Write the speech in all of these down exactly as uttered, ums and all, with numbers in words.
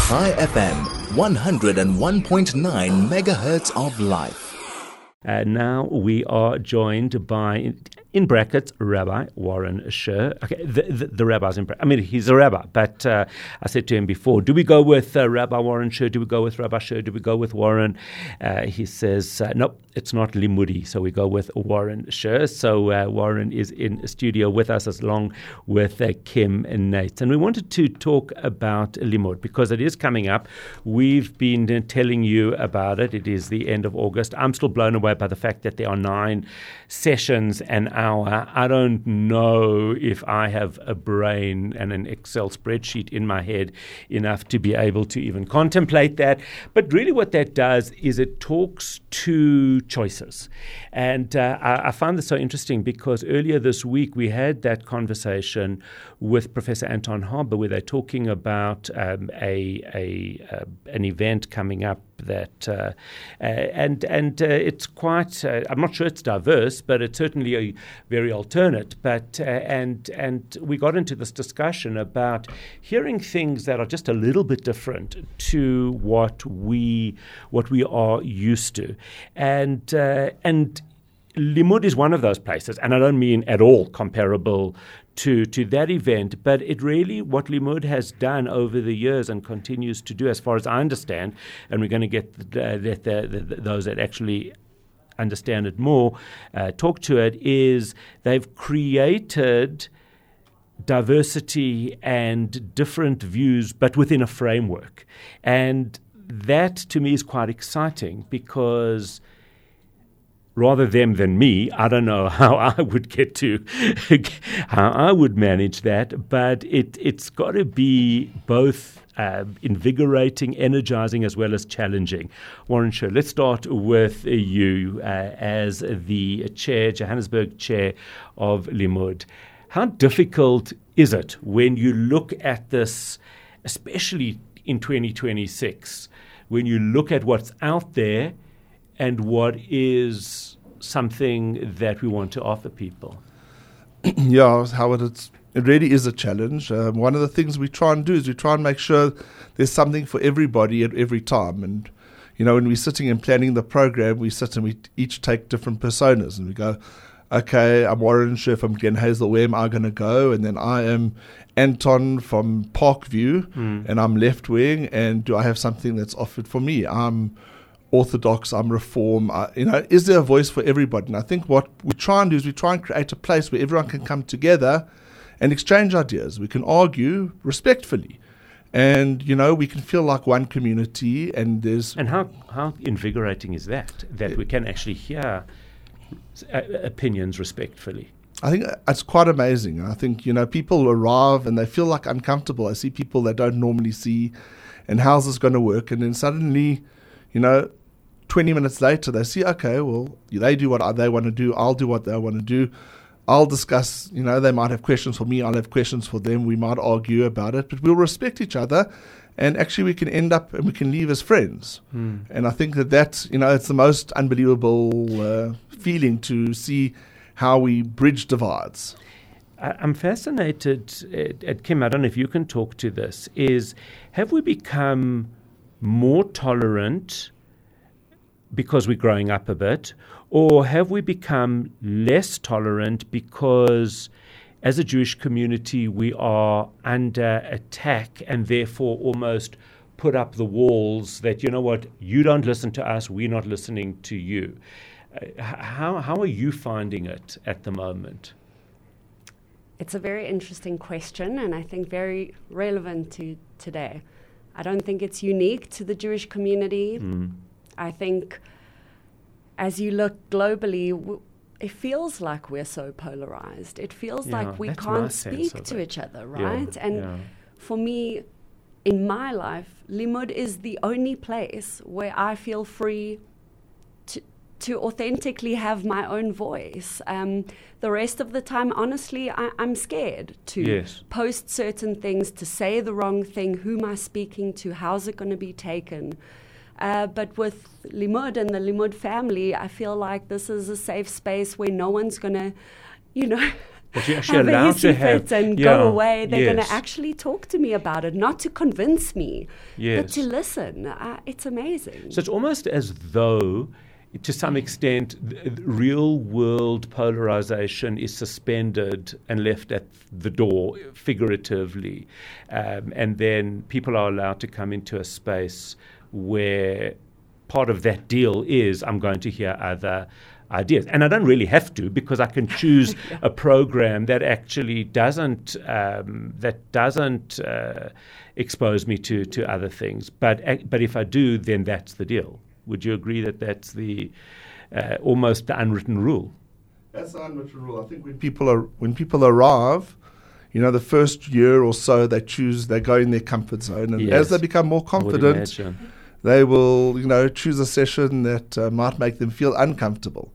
Chai F M, one oh one point nine megahertz of life. Uh, now we are joined by, in brackets, Rabbi Warren Sher. Okay, the, the, the rabbi's in brackets. I mean, he's a rabbi, but uh, I said to him before, do we go with uh, Rabbi Warren Sher? Do we go with Rabbi Sher? Do we go with Warren? Uh, he says, uh, nope, it's not Limudi, so we go with Warren Sher. So uh, Warren is in studio with us along with uh, Kim and Nate. And we wanted to talk about Limud because it is coming up. We've been uh, telling you about it. It is the end of August. I'm still blown away by the fact that there are nine sessions an hour. I don't know if I have a brain and an Excel spreadsheet in my head enough to be able to even contemplate that. But really what that does is it talks to choices. And uh, I, I found this so interesting because earlier this week we had that conversation with Professor Anton Harber where they're talking about um, a, a uh, an event coming up that uh, uh, and and uh, it's quite uh, I'm not sure it's diverse, but it's certainly a very alternate. But uh, and and we got into this discussion about hearing things that are just a little bit different to what we what we are used to, and uh, and Limud is one of those places, and I don't mean at all comparable to to that event, but it really, what Limud has done over the years and continues to do, as far as I understand, and we're going to get the, the, the, the, those that actually understand it more, uh, talk to it, is they've created diversity and different views, but within a framework. And that, to me, is quite exciting because rather them than me, I don't know how I would get to, how I would manage that, but it, it's got to be both uh, invigorating, energizing, as well as challenging. Warren Sher, let's start with you uh, as the chair, Johannesburg chair of Limud. How difficult is it when you look at this, especially in twenty twenty-six, when you look at what's out there and what is something that we want to offer people? Yeah, Howard, it's, it really is a challenge. Um, one of the things we try and do is we try and make sure there's something for everybody at every time. And, you know, when we're sitting and planning the program, we sit and we each take different personas and we go, okay, I'm Warren Sher from Glen Hazel, where am I going to go? And then I am Anton from Parkview, mm. and I'm left wing, and do I have something that's offered for me? I'm Orthodox, I'm Reform. I, you know, is there a voice for everybody? And I think what we try and do is we try and create a place where everyone can come together and exchange ideas. We can argue respectfully, and you know, we can feel like one community. And there's and how how invigorating is that? That we can actually hear uh, opinions respectfully. I think it's quite amazing. I think, you know, people arrive and they feel like uncomfortable. I see people they don't normally see, and how's this going to work? And then suddenly, you know, twenty minutes later, they see, okay, well, they do what they want to do. I'll do what they want to do. I'll discuss, you know, they might have questions for me. I'll have questions for them. We might argue about it, but we'll respect each other. And actually we can end up and we can leave as friends. Mm. And I think that that's, you know, it's the most unbelievable uh, feeling to see how we bridge divides. I'm fascinated, at, at Kim, I don't know if you can talk to this, is have we become more tolerant because we're growing up a bit, or have we become less tolerant because as a Jewish community we are under attack and therefore almost put up the walls that, you know what, you don't listen to us, we're not listening to you. Uh, how how are you finding it at the moment? It's a very interesting question, and I think very relevant to today. I don't think it's unique to the Jewish community. Mm. I think as you look globally, w- it feels like we're so polarized. It feels yeah, like we can't speak to each other, right? Yeah, and yeah. for me, in my life, Limud is the only place where I feel free to to authentically have my own voice. Um, the rest of the time, honestly, I, I'm scared to yes. post certain things, to say the wrong thing. Who am I speaking to? How's it going to be taken? Uh, but with Limud and the Limud family, I feel like this is a safe space where no one's going to, you know, But you're actually have a allowed hissy to have fit and yeah, go away. They're yes. going to actually talk to me about it, not to convince me, Yes. but to listen. Uh, it's amazing. So it's almost as though, to some extent, th- real world polarization is suspended and left at the door, figuratively. Um, and then people are allowed to come into a space where part of that deal is I'm going to hear other ideas. And I don't really have to, because I can choose yeah. a program that actually doesn't um, that doesn't uh, expose me to, to other things. But but if I do, then that's the deal. Would you agree that that's the uh, almost the unwritten rule? That's the unwritten rule. I think when people are when people arrive, you know, the first year or so, they choose they go in their comfort zone, and yes. as they become more confident, they will, you know, choose a session that uh, might make them feel uncomfortable,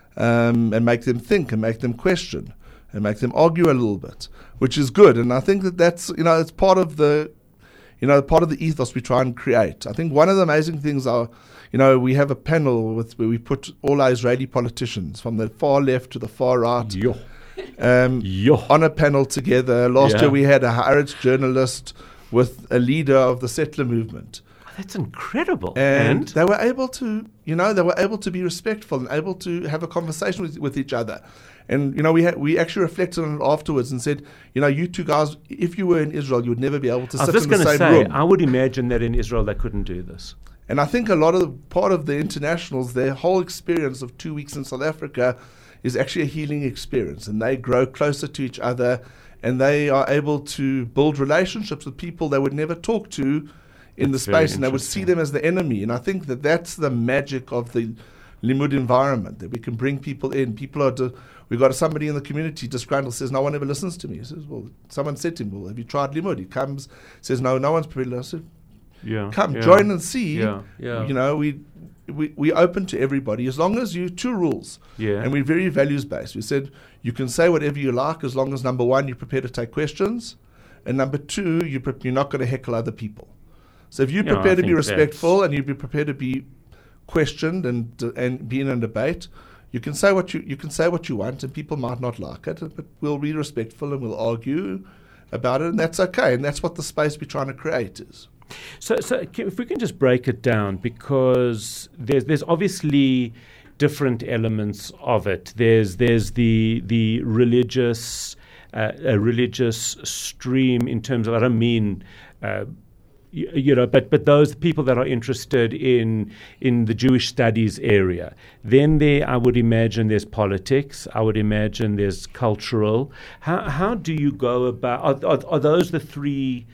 um, and make them think and make them question and make them argue a little bit, which is good. And I think that that's, you know, it's part of the, you know, part of the ethos we try and create. I think one of the amazing things are, you know, we have a panel with where we put all our Israeli politicians from the far left to the far right Yo. Um, Yo. on a panel together. Last yeah. year we had a Haaretz journalist with a leader of the settler movement. That's incredible. And, and they were able to, you know, they were able to be respectful and able to have a conversation with, with each other. And, you know, we ha- we actually reflected on it afterwards and said, you know, you two guys, if you were in Israel, you would never be able to I sit was in just the same going to say, room. I would imagine that in Israel they couldn't do this. And I think a lot of the, part of the internationals, their whole experience of two weeks in South Africa is actually a healing experience. And they grow closer to each other, and they are able to build relationships with people they would never talk to in That's the space, and they would see interesting. them as the enemy. And I think that that's the magic of the Limud environment, that we can bring people in. People are, de- we've got somebody in the community, disgruntled, says, no one ever listens to me. He says, well, someone said to him, well, have you tried Limud? He comes, says, no, no one's prepared. I said, Yeah, come, yeah. join and see. Yeah, yeah. You know, we, we, we open to everybody, as long as you, two rules. Yeah. And we're very values-based. We said, you can say whatever you like, as long as, number one, you're prepared to take questions, and number two, you're, pre- you're not going to heckle other people. So if you're Yeah, I prepared to be think respectful that's- and you'd be prepared to be questioned and uh, and be in a debate, you can say what you you can say what you want, and people might not like it, but we'll be respectful and we'll argue about it, and that's okay. And that's what the space we're trying to create is. So, so can, if we can just break it down, because there's there's obviously different elements of it. There's there's the the religious uh, a religious stream in terms of, I don't mean. Uh, You, you know, but but those people that are interested in in the Jewish studies area, then there I would imagine there's politics. I would imagine there's cultural. How how do you go about? Are, are, are those the three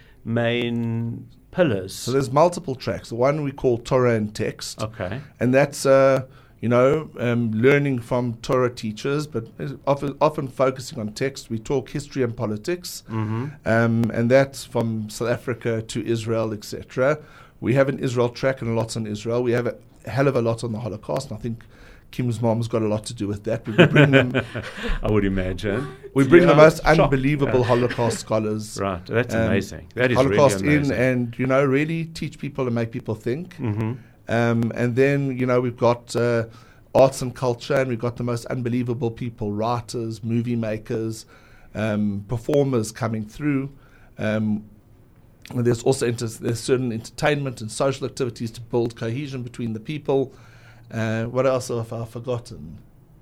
main pillars? So there's multiple tracks. The one we call Torah and Text, Okay. and that's uh, you know um, learning from Torah teachers, but often often focusing on text. We talk history and politics, Mm-hmm. um, and that's from South Africa to Israel, et cetera. We have an Israel track and lots on Israel. We have a hell of a lot on the Holocaust, and I think Kim's mom's got a lot to do with that. We bring them. I would imagine. We bring Yeah, the most shock. unbelievable Yeah. Holocaust scholars. Right, that's um, amazing. That is Holocaust really amazing. in, and you know, really teach people and make people think. Mm-hmm. Um, and then, you know, we've got uh, arts and culture, and we've got the most unbelievable people, writers, movie makers, um, performers coming through. Um, and there's also inter- there's certain entertainment and social activities to build cohesion between the people. Uh, what else have I forgotten?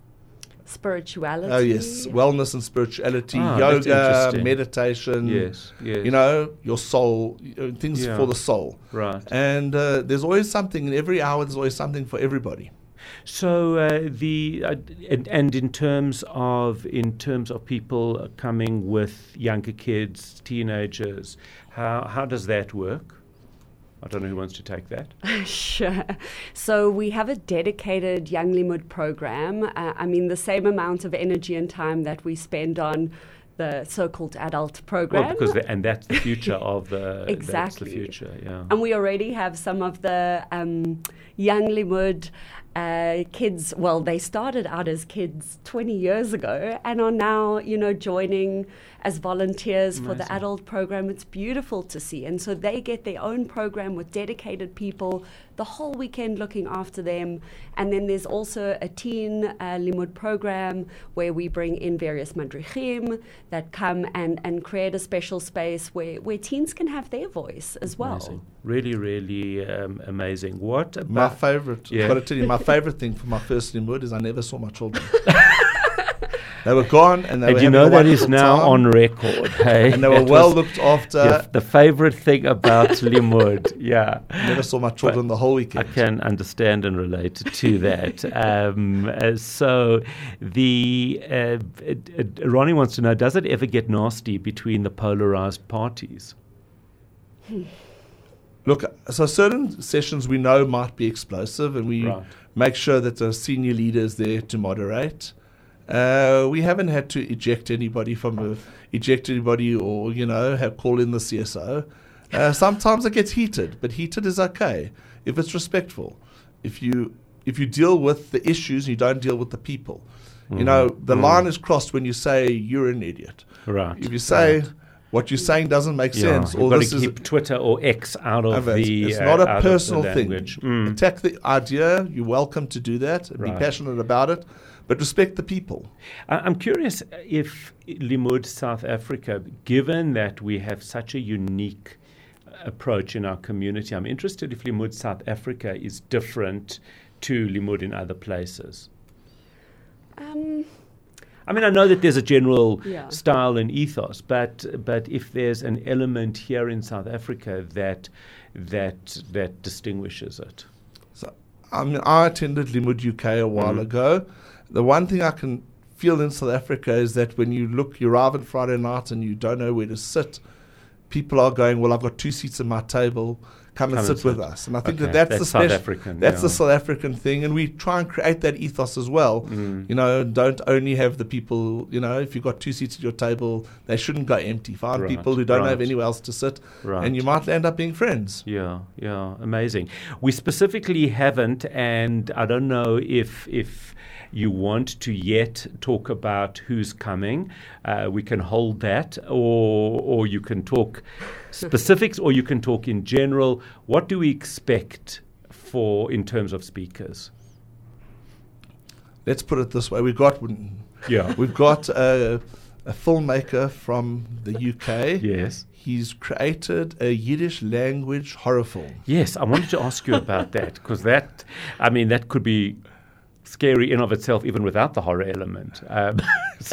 Spirituality. Oh, yes, wellness and spirituality, Ah, that's yoga, interesting. meditation. Yes, yes. You know, your soul, you know, things Yeah. for the soul. Right. And uh, there's always something, in every hour there's always something for everybody. So uh, the uh, and, and in terms of in terms of people coming with younger kids, teenagers, how how does that work? I don't know who wants to take that. Sure. So we have a dedicated Young Limud program. Uh, I mean, the same amount of energy and time that we spend on the so-called adult program. Well, because the, and that's the future of the Exactly. That's the future, yeah. And we already have some of the um, Young Limud Uh, kids, well, they started out as kids twenty years ago and are now, you know, joining as volunteers Amazing. for the adult program. It's beautiful to see. And so they get their own program with dedicated people the whole weekend looking after them. And then there's also a teen uh, limud program where we bring in various madrichim that come and, and create a special space where, where teens can have their voice as well. Amazing. Really, really um, amazing. What about... My favorite, Yeah. I've got to tell you, my favorite thing for my first limud is I never saw my children. They were gone, and they And were you having know a that is wonderful now time, on record, hey? and they were That well was looked after. your- the favorite thing about Limud, yeah. Never saw my children the whole I weekend. can understand and relate to that. um, uh, so, the uh, uh, uh, Ronnie wants to know: does it ever get nasty between the polarized parties? Look, so certain sessions we know might be explosive, and we Right. make sure that the senior leader is there to moderate. Uh, we haven't had to eject anybody from a, eject anybody or, you know, have call in the C S O. Uh, sometimes it gets heated, but heated is okay if it's respectful. If you if you deal with the issues, you don't deal with the people. You know, the Mm. line is crossed when you say you're an idiot. Right. If you say right. what you're saying doesn't make Yeah, sense, you've or got this to is keep Twitter or X out of it's, the. it's uh, not out a of the personal thing. language. Mm. Attack the idea. You're welcome to do that. Right. Be passionate about it, but respect the people. I- I'm curious if Limud South Africa, given that we have such a unique approach in our community, I'm interested if Limud South Africa is different to Limud in other places. Um, I mean, I know that there's a general Yeah. style and ethos, but but if there's an element here in South Africa that that that distinguishes it. So, I mean, I attended Limud U K a while Mm. ago. The one thing I can feel in South Africa is that when you look, you arrive on Friday night and you don't know where to sit, people are going, well, I've got two seats at my table, come, Come and and sit with sit. us. And I think Okay, that that's, that's the South special, African, that's yeah. the South African thing, and we try and create that ethos as well. Mm. You know, don't only have the people, you know, if you've got two seats at your table, they shouldn't go empty. Find Right, people who don't right. have anywhere else to sit, Right. and you might end up being friends. Yeah, yeah, amazing. We specifically haven't, and I don't know if if you want to yet talk about who's coming. Uh, we can hold that, or or you can talk specifics, or you can talk in general. What do we expect for in terms of speakers? Let's put it this way: we've got Yeah. we've got a, a filmmaker from the U K. Yes. He's created a Yiddish language horror film. Yes, I wanted to ask you about that because that, I mean, that could be scary in of itself, even without the horror element. Um, so,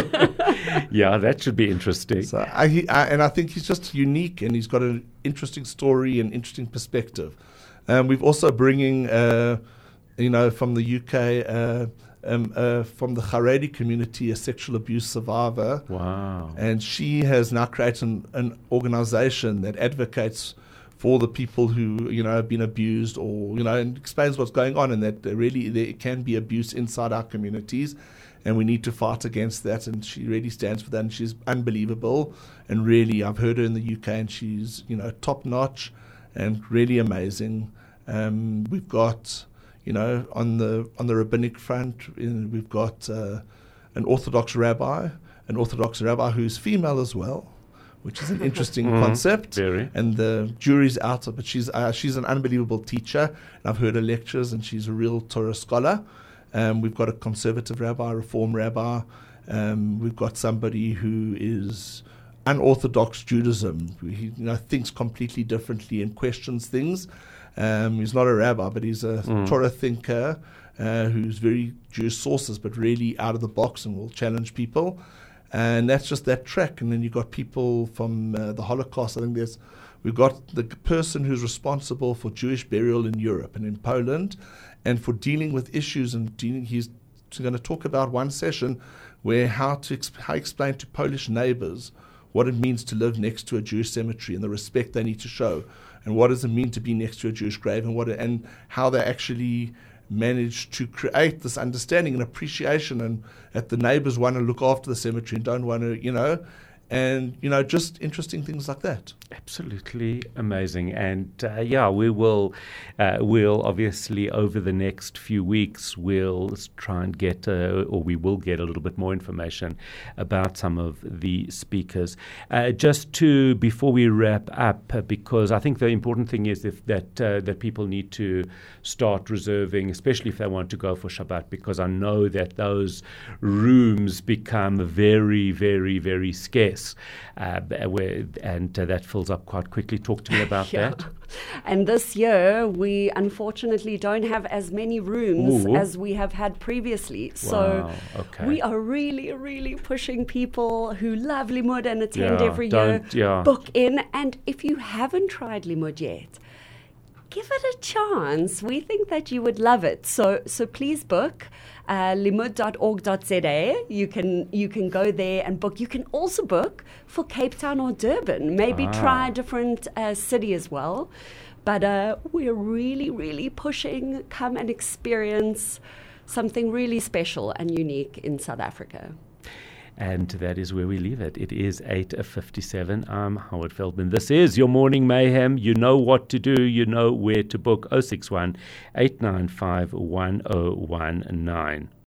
yeah, that should be interesting. So I, he, I, and I think he's just unique, and he's got an interesting story and interesting perspective. Um, we've also bringing, uh, you know, from the U K, uh, um, uh, from the Haredi community, a sexual abuse survivor. Wow. And she has now created an, an organization that advocates for the people who, you know, have been abused, or, you know, and explains what's going on, and that there really there can be abuse inside our communities, and we need to fight against that. And she really stands for that, and she's unbelievable. And really, I've heard her in the U K, and she's, you know, top notch and really amazing. Um, we've got, you know, on the on the rabbinic front, in, we've got uh, an Orthodox rabbi, an Orthodox rabbi who's female as well, which is an interesting Mhm, concept. very. And the jury's out, but she's uh, she's an unbelievable teacher. And I've heard her lectures, and she's a real Torah scholar. Um, we've got a conservative rabbi, a reform rabbi. Um, we've got somebody who is unorthodox Judaism. He, you know, thinks completely differently and questions things. Um, he's not a rabbi, but he's a Mm. Torah thinker uh, who's very Jewish sources, but really out of the box and will challenge people. And that's just that track. And then you've got people from uh, the Holocaust. I think there's, we've got the person who's responsible for Jewish burial in Europe and in Poland, and for dealing with issues. And dealing, he's going to talk about one session where how to exp- how explain to Polish neighbors what it means to live next to a Jewish cemetery and the respect they need to show, and what does it mean to be next to a Jewish grave, and what and how they actually managed to create this understanding and appreciation, and that the neighbors want to look after the cemetery and don't want to, you know, and, you know, just interesting things like that. Absolutely amazing. And uh, yeah, we will, uh, we'll obviously over the next few weeks, we'll try and get, uh, or we will get a little bit more information about some of the speakers. Uh, just to, before we wrap up, uh, because I think the important thing is if that, uh, that people need to start reserving, especially if they want to go for Shabbat, because I know that those rooms become very, very, very scarce, uh, where, and uh, that fills up quite quickly. Talk to me about Yeah. that. And this year, we unfortunately don't have as many rooms Ooh. as we have had previously. So Wow, okay. we are really, really pushing people who love Limud and attend Yeah, every year, don't- yeah. book in. And if you haven't tried Limud yet, give it a chance. We think that you would love it. So so please book uh, limud dot org dot z a. You can you can go there and book. You can also book for Cape Town or Durban. Maybe Ah. try a different uh, city as well. But uh, we're really, really pushing. Come and experience something really special and unique in South Africa. And that is where we leave it. It is eight fifty-seven. I'm Howard Feldman. This is your Morning Mayhem. You know what to do. You know where to book. oh six one, eight nine five, one oh one nine.